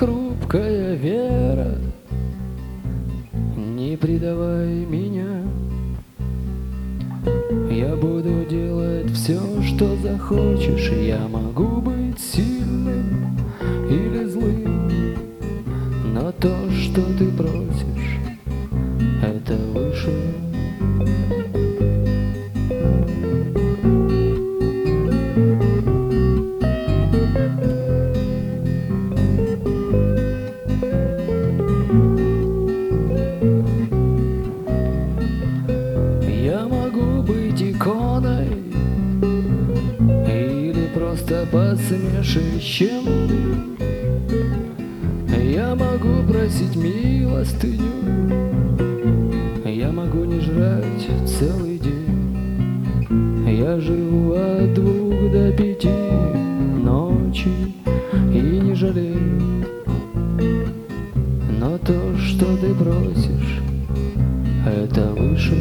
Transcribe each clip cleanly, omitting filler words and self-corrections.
хрупкая вера, не предавай меня. Я буду делать все, что захочешь. Я могу быть сильным или злым, но то, что ты просишь, это выше. Я могу быть иконой или просто посмешищем. Я могу просить милостыню, я могу не жрать целый день. Я живу от 2 до 5 ночи и не жалею. Но то, что ты просишь, это выше.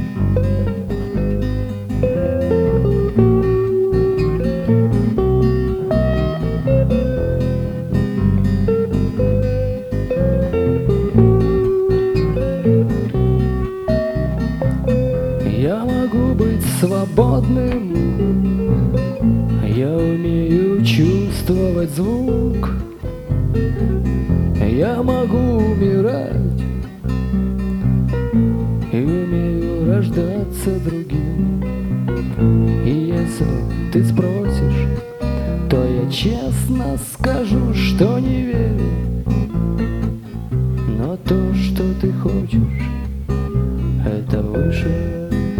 Я могу быть свободным, я умею чувствовать звук. Я могу умирать и умею рождаться другим. И если ты спросишь, то я честно скажу, что не верю. Но то, что ты хочешь, это выше.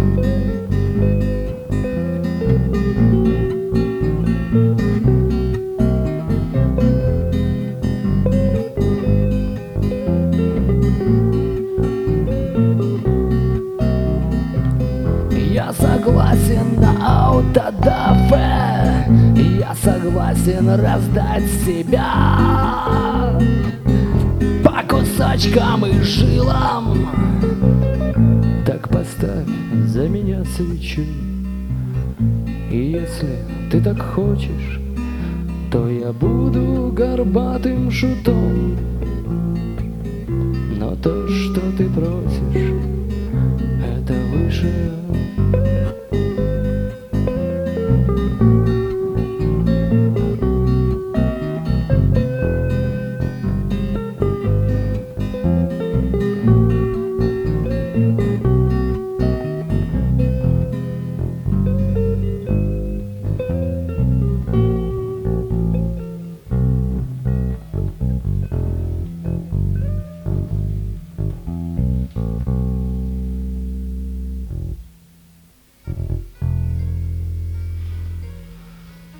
Я согласен на аутодафе, я согласен раздать себя по кусочкам и жилам. Так поставь за меня свечу. И если ты так хочешь, то я буду горбатым шутом. Но то, что ты просишь, это выше.